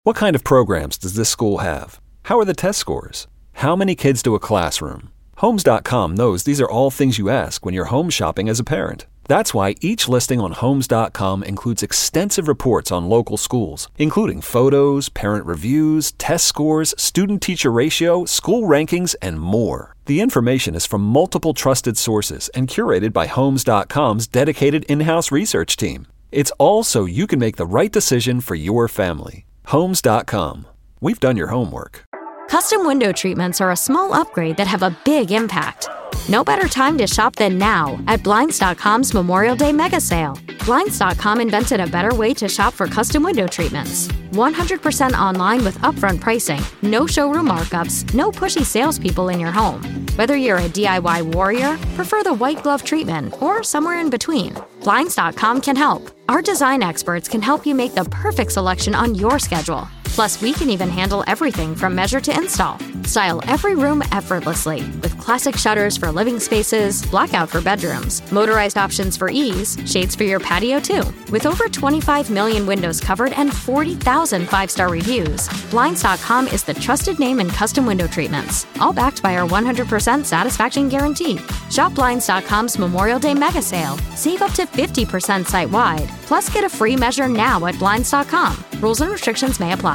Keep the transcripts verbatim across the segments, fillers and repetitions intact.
What kind of programs does this school have? How are the test scores? How many kids do a classroom? Homes dot com knows these are all things you ask when you're home shopping as a parent. That's why each listing on Homes dot com includes extensive reports on local schools, including photos, parent reviews, test scores, student-teacher ratio, school rankings, and more. The information is from multiple trusted sources and curated by Homes dot com's dedicated in-house research team. It's all so you can make the right decision for your family. Homes dot com. We've done your homework. Custom window treatments are a small upgrade that have a big impact. No better time to shop than now at Blinds dot com's Memorial Day Mega Sale. Blinds dot com invented a better way to shop for custom window treatments. one hundred percent online with upfront pricing, no showroom markups, no pushy salespeople in your home. Whether you're a D I Y warrior, prefer the white glove treatment, or somewhere in between, Blinds dot com can help. Our design experts can help you make the perfect selection on your schedule. Plus, we can even handle everything from measure to install. Style every room effortlessly with classic shutters for living spaces, blackout for bedrooms, motorized options for ease, shades for your patio too. With over twenty-five million windows covered and forty thousand five-star reviews, Blinds dot com is the trusted name in custom window treatments, all backed by our one hundred percent satisfaction guarantee. Shop Blinds dot com's Memorial Day Mega Sale. Save up to fifty percent site-wide. Plus, get a free measure now at Blinds dot com. Rules and restrictions may apply.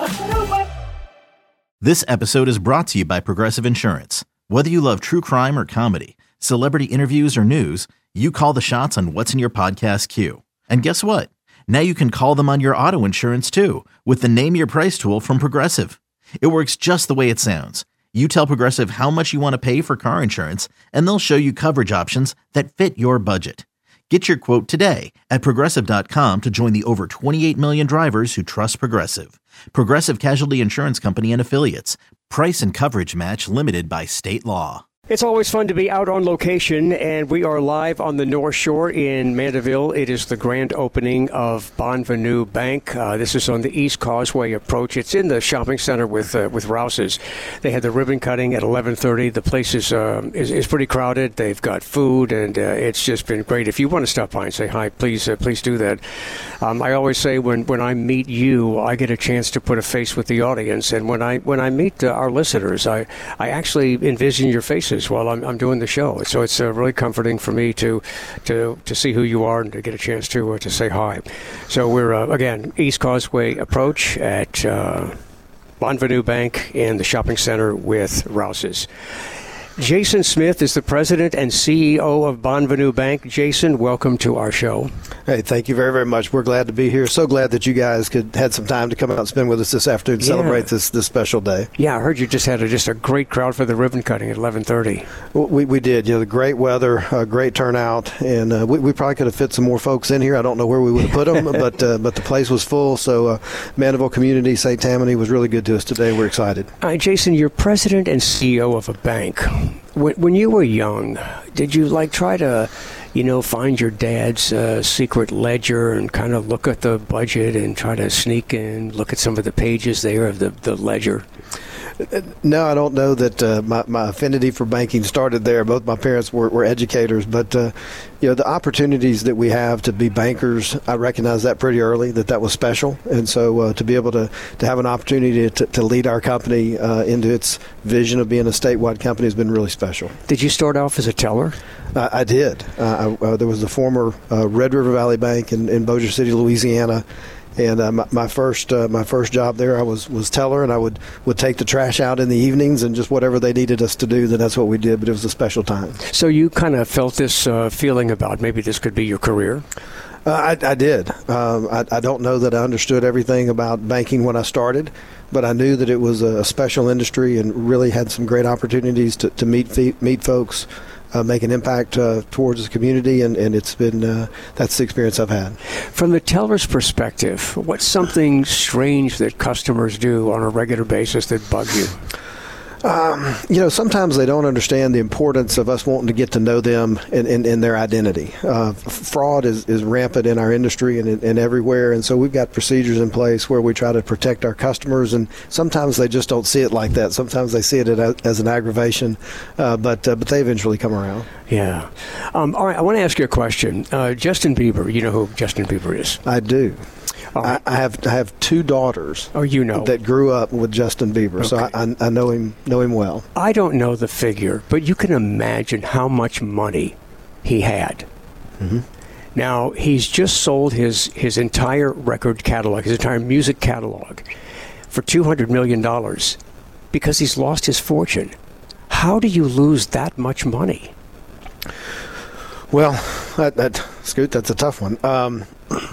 This episode is brought to you by Progressive Insurance. Whether you love true crime or comedy, celebrity interviews or news, you call the shots on what's in your podcast queue. And guess what? Now you can call them on your auto insurance too with the Name Your Price tool from Progressive. It works just the way it sounds. You tell Progressive how much you want to pay for car insurance, and they'll show you coverage options that fit your budget. Get your quote today at Progressive dot com to join the over twenty-eight million drivers who trust Progressive. Progressive Casualty Insurance Company and Affiliates. Price and coverage match limited by state law. It's always fun to be out on location, and we are live on the North Shore in Mandeville. It is the grand opening of Bonvenue Bank. Uh, this is on the East Causeway approach. It's in the shopping center with uh, with Rouse's. They had the ribbon cutting at eleven thirty. The place is, uh, is is pretty crowded. They've got food, and uh, it's just been great. If you want to stop by and say hi, please uh, please do that. Um, I always say when, when I meet you, I get a chance to put a face with the audience, and when I when I meet uh, our listeners, I I actually envision your faces while I'm, I'm doing the show. So it's uh, really comforting for me to to to see who you are and to get a chance to uh, to say hi. So we're uh, again East Causeway approach at uh, Bonvenue Bank in the shopping center with Rouse's. Jason Smith is the president and C E O of Bonvenue Bank. Jason, welcome to our show. Hey, thank you very, very much. We're glad to be here. So glad that you guys could had some time to come out and spend with us this afternoon to yeah. celebrate this this special day. Yeah, I heard you just had a, just a great crowd for the ribbon cutting at eleven thirty. Well, we we did. You know, the great weather, uh, great turnout, and uh, we we probably could have fit some more folks in here. I don't know where we would have put them, but uh, but the place was full. So uh, Mandeville community, Saint Tammany was really good to us today. We're excited. Uh, Jason, you're president and C E O of a bank. When, when you were young, did you like try to, you know, find your dad's uh, secret ledger and kind of look at the budget and try to sneak in, look at some of the pages there of the, the ledger? No, I don't know that uh, my, my affinity for banking started there. Both my parents were, were educators, but uh, you know, the opportunities that we have to be bankers, I recognized that pretty early, that that was special. And so uh, to be able to, to have an opportunity to, to lead our company uh, into its vision of being a statewide company has been really special. Did you start off as a teller? Uh, I did. Uh, I, uh, there was the former uh, Red River Valley Bank in, in Bossier City, Louisiana. And uh, my, my first uh, my first job there, I was, was teller, and I would, would take the trash out in the evenings and just whatever they needed us to do, then that's what we did. But it was a special time. So you kind of felt this uh, feeling about maybe this could be your career? Uh, I, I did. Um, I, I don't know that I understood everything about banking when I started, but I knew that it was a special industry and really had some great opportunities to, to meet meet folks. Uh, make an impact uh, towards the community, and, and it's been uh, that's the experience I've had. From the teller's perspective, what's something strange that customers do on a regular basis that bug you? Um, you know, sometimes they don't understand the importance of us wanting to get to know them and, and, and their identity. Uh, fraud is, is rampant in our industry and, and everywhere, and so we've got procedures in place where we try to protect our customers, and sometimes they just don't see it like that. Sometimes they see it as an aggravation, uh, but uh, but they eventually come around. Yeah. Um, all right, I want to ask you a question. Uh, Justin Bieber, you know who Justin Bieber is? I do. All right. I, I have I have two daughters. Oh, you know. That grew up with Justin Bieber, Okay. so I, I, I know him know him well. I don't know the figure, but you can imagine how much money he had. Mm-hmm. Now, he's just sold his, his entire record catalog, his entire music catalog, for two hundred million dollars because he's lost his fortune. How do you lose that much money? Well, that, that Scoot, that's a tough one. Um,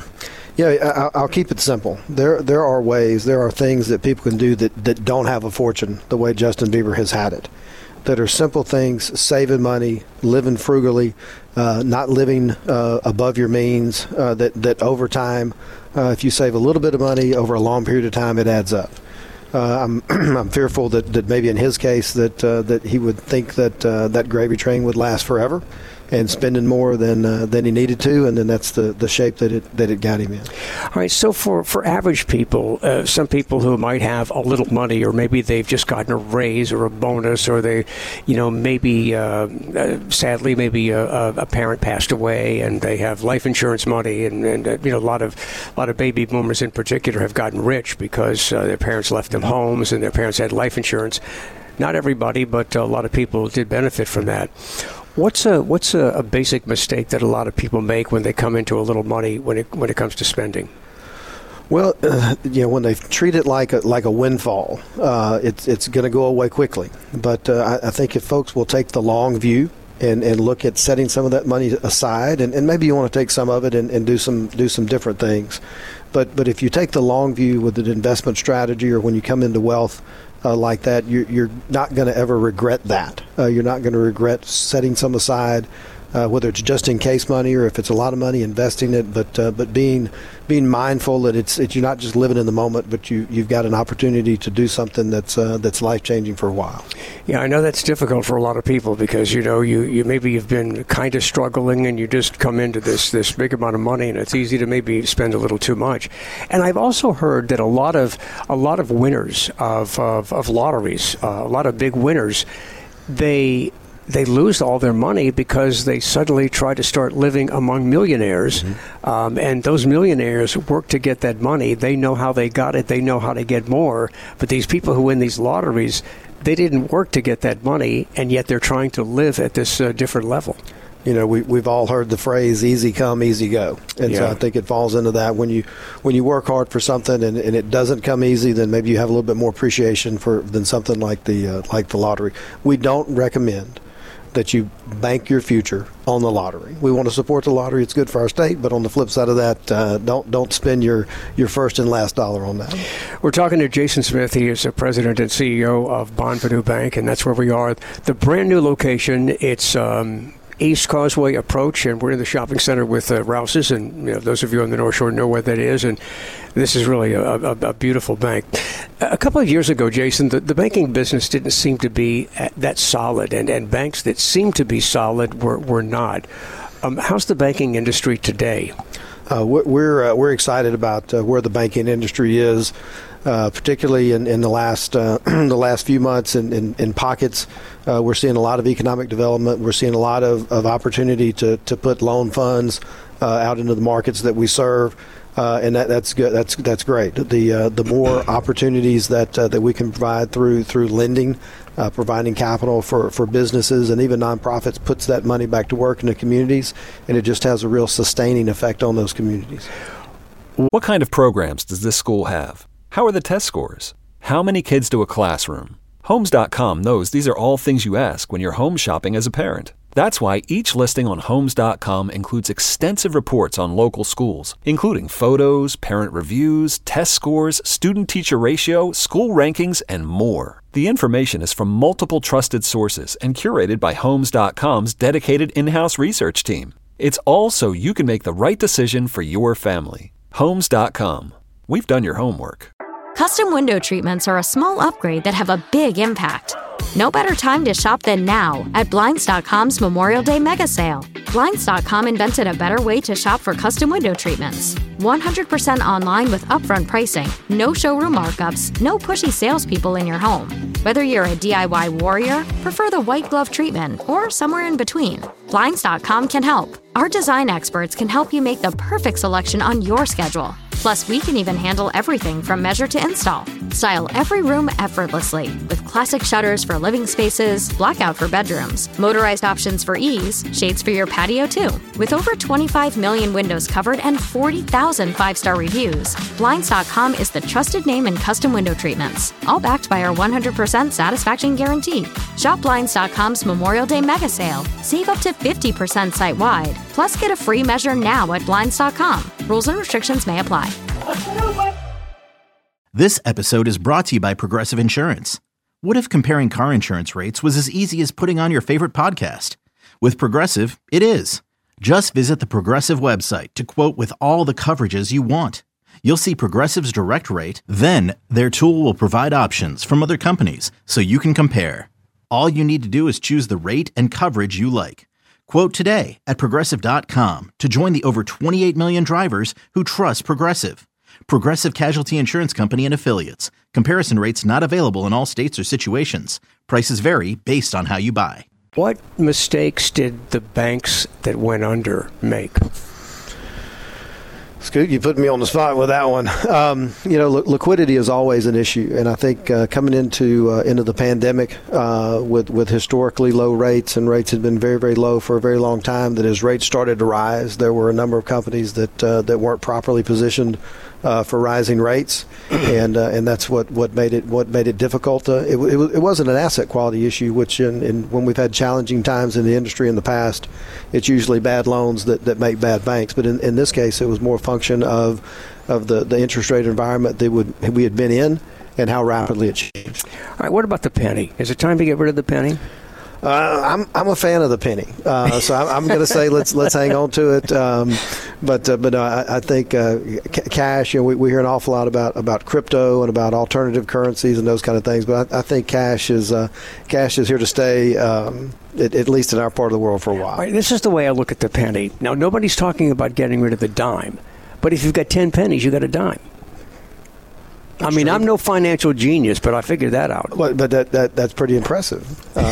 yeah, I, I'll keep it simple. There there are ways, there are things that people can do that, that don't have a fortune the way Justin Bieber has had it. That are simple things, saving money, living frugally, uh, not living uh, above your means, uh, that, that over time, uh, if you save a little bit of money over a long period of time, it adds up. Uh, I'm I'm fearful that, that maybe in his case that uh, that he would think that uh, that gravy train would last forever, and spending more than uh, than he needed to, and then that's the, the shape that it that it got him in. All right, so for, for average people, uh, some people who might have a little money, or maybe they've just gotten a raise or a bonus, or they, you know, maybe uh, uh, sadly maybe a, a parent passed away and they have life insurance money, and, and uh, you know a lot of a lot of baby boomers in particular have gotten rich because uh, their parents left them homes and their parents had life insurance. Not everybody, but a lot of people did benefit from that. What's a what's a, a basic mistake that a lot of people make when they come into a little money when it when it comes to spending? Well, uh, you know, when they treat it like a like a windfall, uh, it's it's going to go away quickly. But uh, I, I think if folks will take the long view and, and look at setting some of that money aside, and, and maybe you want to take some of it and, and do some do some different things. But but if you take the long view with an investment strategy, or when you come into wealth uh, like that, you're, you're not going to ever regret that. Uh, you're not going to regret setting some aside, uh, whether it's just in case money or if it's a lot of money, investing it. But uh, but being being mindful that it's, it's you're not just living in the moment, but you you've got an opportunity to do something that's uh, that's life changing for a while. Yeah, I know that's difficult for a lot of people because you know you, you maybe you've been kind of struggling and you just come into this this big amount of money, and it's easy to maybe spend a little too much. And I've also heard that a lot of a lot of winners of of, of lotteries, uh, a lot of big winners, they. They lose all their money because they suddenly try to start living among millionaires. Mm-hmm. Um, and those millionaires work to get that money. They know how they got it. They know how to get more. But these people who win these lotteries, they didn't work to get that money, and yet they're trying to live at this uh, different level. You know, we, we've all heard the phrase "easy come, easy go," and Yeah. so I think it falls into that. When you when you work hard for something and, and it doesn't come easy, then maybe you have a little bit more appreciation for than something like the uh, like the lottery. We don't recommend that you bank your future on the lottery. We want to support the lottery. It's good for our state, but on the flip side of that, uh, don't don't spend your, your first and last dollar on that. We're talking to Jason Smith. He is the president and C E O of Bonvenue Bank, and that's where we are. The brand new location, it's um, East Causeway Approach, and we're in the shopping center with uh, Rouse's, and you know, those of you on the North Shore know where that is, and this is really a, a, a beautiful bank. A couple of years ago, Jason, the, the banking business didn't seem to be that solid, and, and banks that seemed to be solid were, were not. Um, how's the banking industry today? Uh, we're uh, we're excited about uh, where the banking industry is, uh, particularly in, in the last uh, the last few months. In, in, in pockets, uh, we're seeing a lot of economic development. We're seeing a lot of, of opportunity to, to put loan funds uh, out into the markets that we serve. Uh, and that, that's good. That's that's great. The uh, the more opportunities that uh, that we can provide through through lending, uh, providing capital for, for businesses and even nonprofits, puts that money back to work in the communities, and it just has a real sustaining effect on those communities. What kind of programs does this school have? How are the test scores? How many kids do a classroom? Homes dot com knows these are all things you ask when you're home shopping as a parent. That's why each listing on Homes dot com includes extensive reports on local schools, including photos, parent reviews, test scores, student-teacher ratio, school rankings, and more. The information is from multiple trusted sources and curated by Homes dot com's dedicated in-house research team. It's all so you can make the right decision for your family. Homes dot com. We've done your homework. Custom window treatments are a small upgrade that have a big impact. No better time to shop than now at Blinds dot com's Memorial Day Mega Sale. Blinds dot com invented a better way to shop for custom window treatments. one hundred percent online with upfront pricing, no showroom markups, no pushy salespeople in your home. Whether you're a D I Y warrior, prefer the white glove treatment, or somewhere in between, Blinds dot com can help. Our design experts can help you make the perfect selection on your schedule. Plus, we can even handle everything from measure to install. Style every room effortlessly with classic shutters for living spaces, blackout for bedrooms, motorized options for ease, shades for your patio too. With over twenty-five million windows covered and forty thousand five-star reviews, Blinds dot com is the trusted name in custom window treatments, all backed by our one hundred percent satisfaction guarantee. Shop Blinds dot com's Memorial Day mega sale. Save up to fifty percent site-wide. Plus, get a free measure now at Blinds dot com. Rules and restrictions may apply. This episode is brought to you by Progressive Insurance. What if comparing car insurance rates was as easy as putting on your favorite podcast? With Progressive, it is. Just visit the Progressive website to quote with all the coverages you want. You'll see Progressive's direct rate, then their tool will provide options from other companies so you can compare. All you need to do is choose the rate and coverage you like. Quote today at Progressive dot com to join the over twenty-eight million drivers who trust Progressive. Progressive Casualty Insurance Company and Affiliates. Comparison rates not available in all states or situations. Prices vary based on how you buy. What mistakes did the banks that went under make? Scoot, you put me on the spot with that one. Um, you know, li- liquidity is always an issue, and I think uh, coming into uh, into the pandemic uh, with with historically low rates, and rates had been very very low for a very long time. That as rates started to rise, there were a number of companies that uh, that weren't properly positioned uh, for rising rates, and uh, and that's what, what made it what made it difficult. Uh, it, it it wasn't an asset quality issue, which in, in when we've had challenging times in the industry in the past, it's usually bad loans that, that make bad banks. But in, in this case, it was more a function of of the, the interest rate environment that would we had been in and how rapidly it changed. All right, what about the penny? Is it time to get rid of the penny? Uh, I'm I'm a fan of the penny, uh, so I'm, I'm going to say let's let's hang on to it. Um, but uh, but uh, I, I think uh, c- cash. You know, we, we hear an awful lot about, about crypto and about alternative currencies and those kind of things. But I, I think cash is uh, cash is here to stay, um, at, at least in our part of the world for a while. All right, this is the way I look at the penny. Now, nobody's talking about getting rid of the dime, but if you've got ten pennies, you got a dime. I mean, I'm no financial genius, but I figured that out. But, but that, that that's pretty impressive. Um,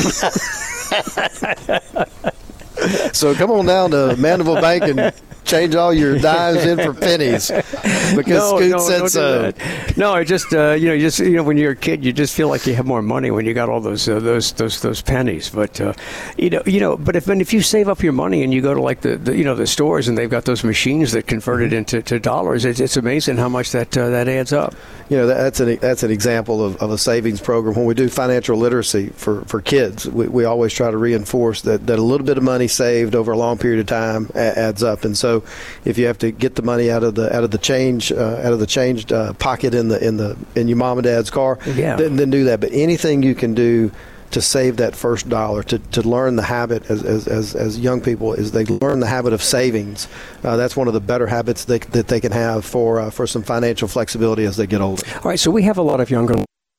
so come on down to Mandeville Bank and change all your dimes in for pennies because no, Scoot no, said don't so. do that. No, I just uh, you know, you just you know, when you're a kid, you just feel like you have more money when you got all those uh, those those those pennies. But uh, you know, you know, but if and if you save up your money and you go to like the, the you know the stores and they've got those machines that convert it into to dollars, it's, it's amazing how much that uh, that adds up. You know, that's an that's an example of, of a savings program. When we do financial literacy for, for kids, we, we always try to reinforce that, that a little bit of money saved over a long period of time a- adds up. And so, if you have to get the money out of the out of the change uh, out of the changed uh, pocket in the in the in your mom and dad's car, yeah. then, then do that. But anything you can do to save that first dollar, to, to learn the habit as, as, as, as young people, is they learn the habit of savings. Uh, that's one of the better habits they, that they can have for uh, for some financial flexibility as they get older. All right, so we have a lot of younger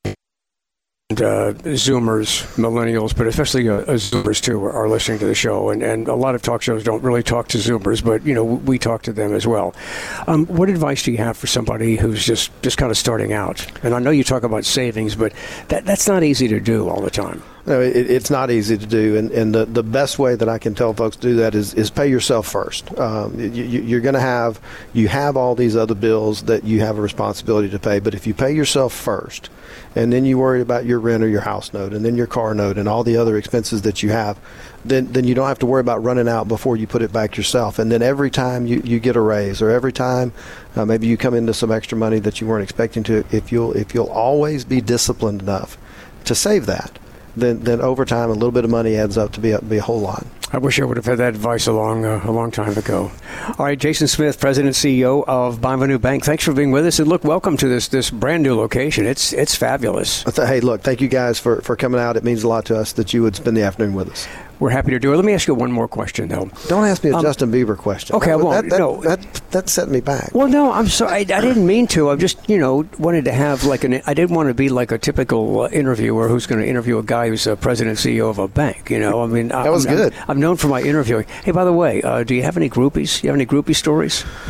uh, Zoomers, millennials, but especially uh, Zoomers too are listening to the show, and, and a lot of talk shows don't really talk to Zoomers, but you know we talk to them as well. Um, what advice do you have for somebody who's just, just kind of starting out? And I know you talk about savings, but that that's not easy to do all the time. No, it, it's not easy to do, and, and the, the best way that I can tell folks to do that is, is pay yourself first. Um, you, you're going to have you have all these other bills that you have a responsibility to pay, but if you pay yourself first, and then you worry about your rent or your house note, and then your car note, and all the other expenses that you have, then then you don't have to worry about running out before you put it back yourself. And then every time you, you get a raise, or every time uh, maybe you come into some extra money that you weren't expecting to, if you'll if you'll always be disciplined enough to save that, then then over time a little bit of money adds up to be a, be a whole lot. I wish I would have had that advice a long, uh, a long time ago. All right, Jason Smith, President and C E O of Bienvenue Bank. Thanks for being with us, and look, welcome to this this brand new location. It's it's fabulous. Hey, look, thank you guys for, for coming out. It means a lot to us that you would spend the afternoon with us. We're happy to do it. Let me ask you one more question, though. Don't ask me a um, Justin Bieber question. Okay, I won't. That, that, no. that, that set me back. Well, no, I'm sorry. I, I didn't mean to. I just, you know, wanted to have like an. I didn't want to be like a typical uh, interviewer who's going to interview a guy who's a president and C E O of a bank. You know, I mean, that was I'm, good. I'm, I'm known for my interviewing. Hey, by the way, uh, do you have any groupies? You have any groupie stories?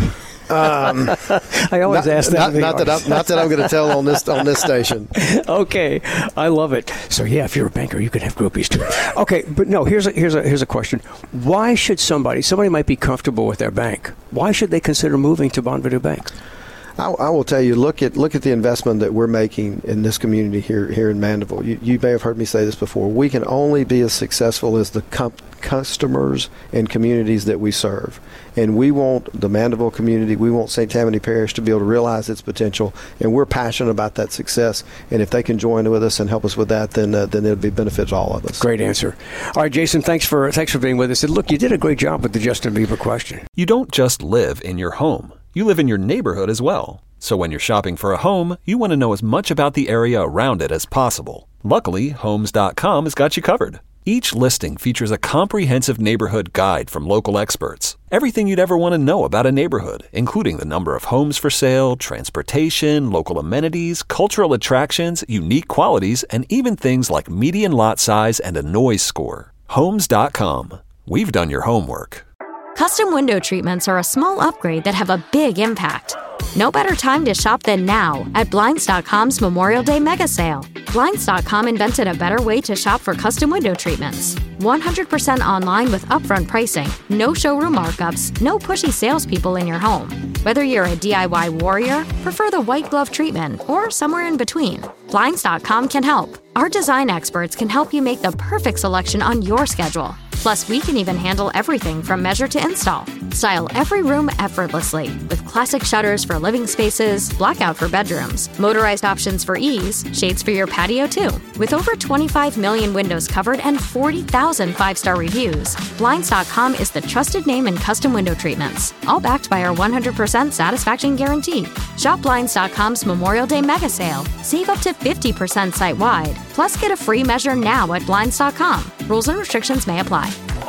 Um, I always not, ask that. Not, not that I'm, not that I'm going to tell on this on this station. Okay, I love it. So yeah, if you're a banker, you can have groupies too. Okay, but no. Here's a here's a here's a question. Why should somebody somebody might be comfortable with their bank? Why should they consider moving to Bonvenue Bank? I, I will tell you, look at look at the investment that we're making in this community here here in Mandeville. You, you may have heard me say this before. We can only be as successful as the com- customers and communities that we serve. And we want the Mandeville community, we want Saint Tammany Parish to be able to realize its potential, and we're passionate about that success. And if they can join with us and help us with that, then uh, then it'll be benefit to all of us. Great answer. All right, Jason, thanks for thanks for being with us. And look, you did a great job with the Justin Bieber question. You don't just live in your home. You live in your neighborhood as well. So when you're shopping for a home, you want to know as much about the area around it as possible. Luckily, Homes dot com has got you covered. Each listing features a comprehensive neighborhood guide from local experts. Everything you'd ever want to know about a neighborhood, including the number of homes for sale, transportation, local amenities, cultural attractions, unique qualities, and even things like median lot size and a noise score. Homes dot com. We've done your homework. Custom window treatments are a small upgrade that have a big impact. No better time to shop than now at Blinds dot com's Memorial Day Mega Sale. Blinds dot com invented a better way to shop for custom window treatments. one hundred percent online with upfront pricing, no showroom markups, no pushy salespeople in your home. Whether you're a D I Y warrior, prefer the white glove treatment, or somewhere in between, Blinds dot com can help. Our design experts can help you make the perfect selection on your schedule. Plus, we can even handle everything from measure to install. Style every room effortlessly with classic shutters for living spaces, blackout for bedrooms, motorized options for ease, shades for your patio too. With over twenty-five million windows covered and forty thousand five-star reviews, Blinds dot com is the trusted name in custom window treatments, all backed by our one hundred percent satisfaction guarantee. Shop Blinds dot com's Memorial Day Mega Sale. Save up to fifty percent site-wide. Plus, get a free measure now at Blinds dot com. Rules and restrictions may apply.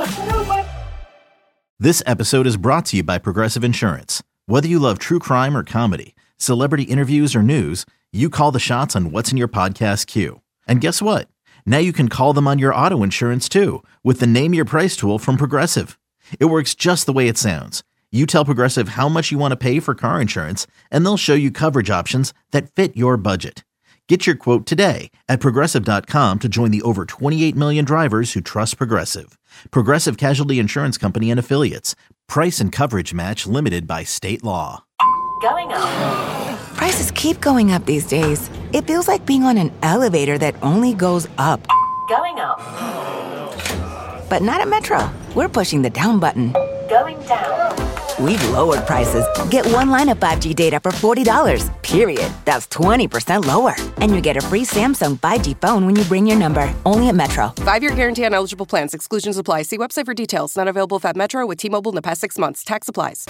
This episode is brought to you by Progressive Insurance. Whether you love true crime or comedy, celebrity interviews or news, you call the shots on what's in your podcast queue. And guess what? Now you can call them on your auto insurance too with the Name Your Price tool from Progressive. It works just the way it sounds. You tell Progressive how much you want to pay for car insurance, and they'll show you coverage options that fit your budget. Get your quote today at Progressive dot com to join the over twenty-eight million drivers who trust Progressive. Progressive Casualty Insurance Company and Affiliates. Price and coverage match limited by state law. Going up. Prices keep going up these days. It feels like being on an elevator that only goes up. Going up. But not at Metro. We're pushing the down button. Going down. We've lowered prices. Get one line of five G data for forty dollars, period. That's twenty percent lower. And you get a free Samsung five G phone when you bring your number. Only at Metro. Five-year guarantee on eligible plans. Exclusions apply. See website for details. Not available at Metro with T-Mobile in the past six months. Tax applies.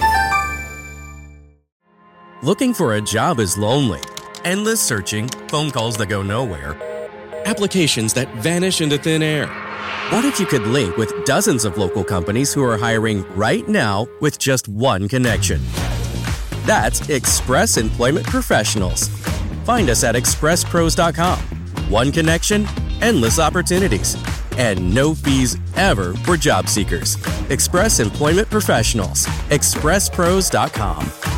Looking for a job is lonely. Endless searching, phone calls that go nowhere, applications that vanish into thin air. What if you could link with dozens of local companies who are hiring right now with just one connection? That's Express Employment Professionals. Find us at express pros dot com. One connection, endless opportunities, and no fees ever for job seekers. Express Employment Professionals. express pros dot com.